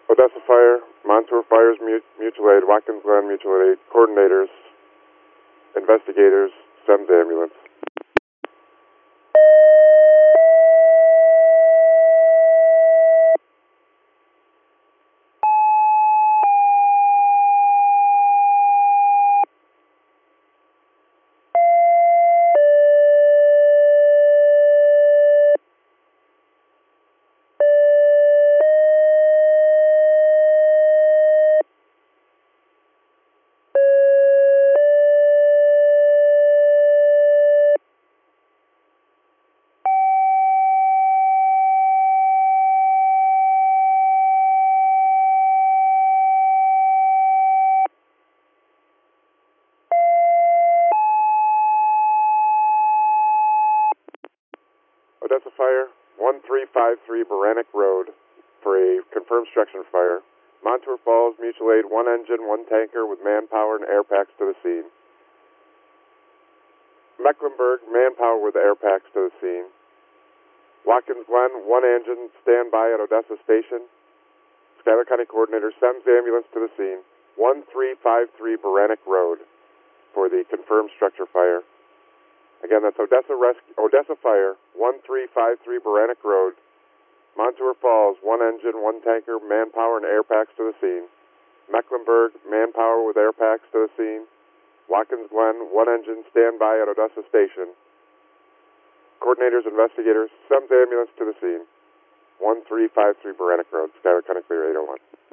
Odessa Fire, Montour Fires Mutual Aid, Watkins Glen Mutual Aid, coordinators, investigators, SEMS ambulance. Odessa Fire, 1353 Baranek Road for a confirmed structure fire. Montour Falls Mutual Aid, 1 engine, 1 tanker with manpower and air packs to the scene. Mecklenburg, manpower with air packs to the scene. Watkins Glen, 1 engine, standby at Odessa Station. Schuyler County Coordinator, SEMS ambulance to the scene. 1353 Baranek Road for the confirmed structure fire. Again, that's Odessa Fire, 1353 Baranek Road, Montour Falls, 1 engine, 1 tanker, manpower and air packs to the scene. Mecklenburg, manpower with air packs to the scene. Watkins Glen, 1 engine, standby at Odessa Station. Coordinators, investigators, SEMS ambulance to the scene. 1353 Baranek Road, Schuyler County Clear 801.